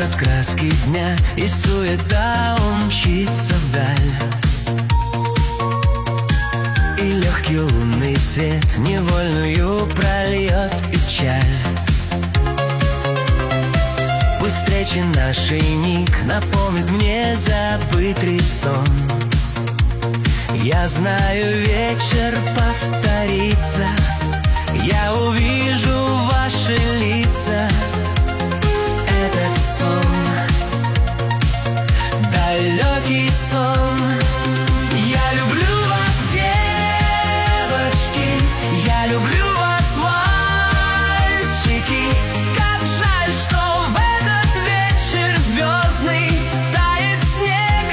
город краски дня, и суета умчится вдаль. И легкий лунный свет невольную прольет печаль. Пусть встречи нашей миг напомнит мне забытый сон. Я знаю, вечер повторится, я увижу ваши лица. Этот сон, далекий сон. Я люблю вас, девочки, я люблю вас, мальчики. Как жаль, что в этот вечер звездный тает снег,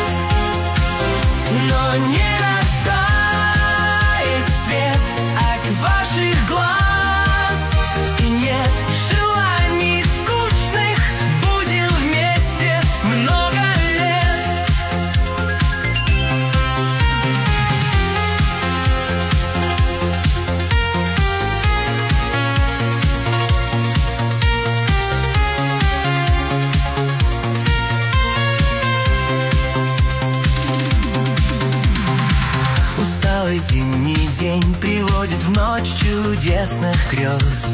но не растает свет от ваших глаз. И нет желаний скучных, будем вместе много лет. Усталый зимний день приводит в ночь чудесных грез.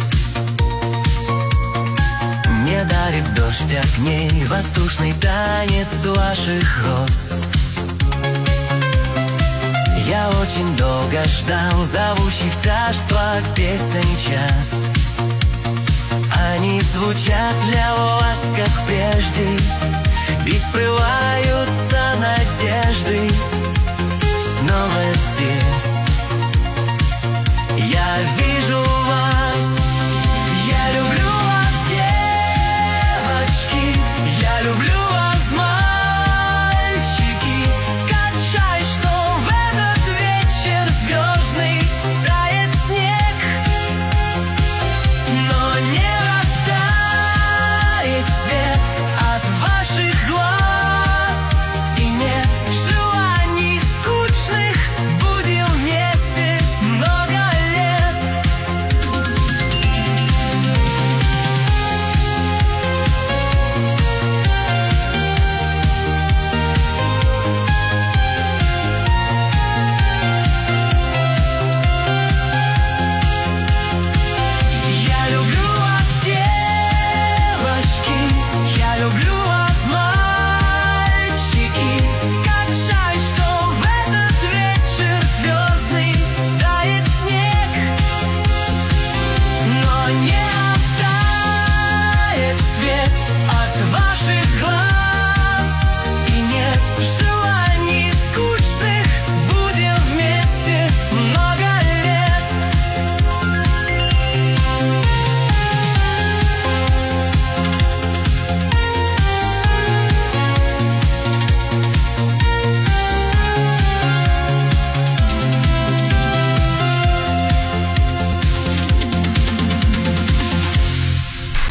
Мне дарит дождь огней воздушный танец ваших роз. Я очень долго ждал зовущий в царство песен час. Они звучат для вас, как прежде, и скрываются надежды снова здесь.